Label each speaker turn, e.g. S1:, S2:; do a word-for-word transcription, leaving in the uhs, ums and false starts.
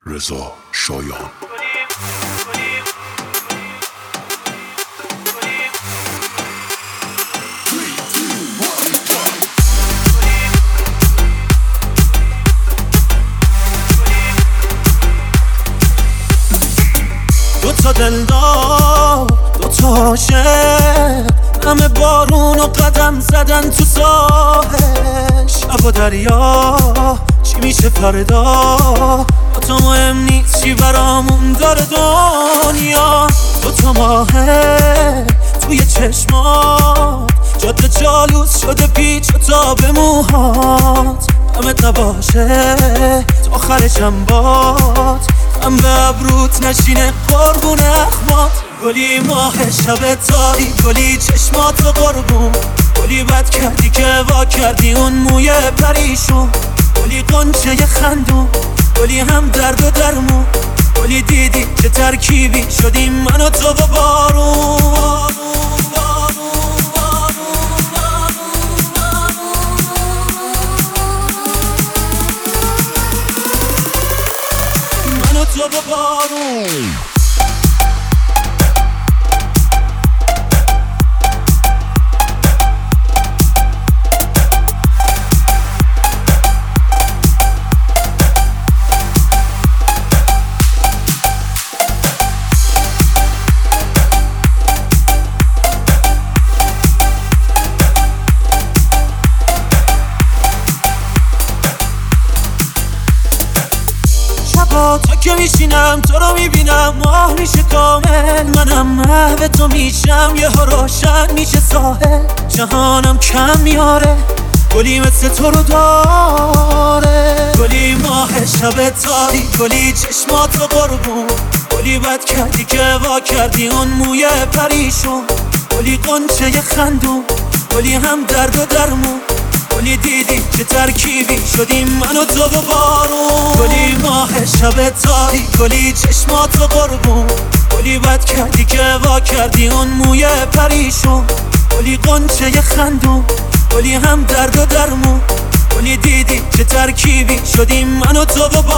S1: رضا شایان.
S2: دو تا دلدار، دو تا عاشق، همه بارون و قدم زدن تو ساحل. شب و دریا چی میشه فردا، با تو مهم نیست چی برامون داره دنیا. دو تا ماهه توی چشمات، جاده جالوس شده پیچ و تاب موهات. همه نباشه تا آخرشم باد، هم به ابروت نشینه قربون اخمات. گلی ماه شب تاری، گلی چشمات قربون، گلی بد کردی که وا کردی اون موی پریشون. گلی قنچه خندون، گلی هم درد و درمون، گلی دیدی چه ترکیبی شدیم من و تو و بارون. من و تو و بارون. تا که میشینم تو رو میبینم ماه میشه کامل، منم محو تو میشم یه ها روشن میشه ساحل. جهانم کم میاره گلی مثل تو رو داره، گلی ماه شب تاری، گلی چشمات رو قربون، گلی بد کردی که وا کردی اون موی پریشون. گلی قنچه خندون، گلی هم درد و درمون، گلی دیدی چه ترکیبی شدیم من و تو و بارون. گلی ماه شب تاری، گلی چشمات رو قربون، گلی بد کردی که وا کردی اون موی پریشون. گلی قنچه خندون، گلی هم درد و درمون، گلی دیدی چه ترکیبی شدیم من و تو و بارون.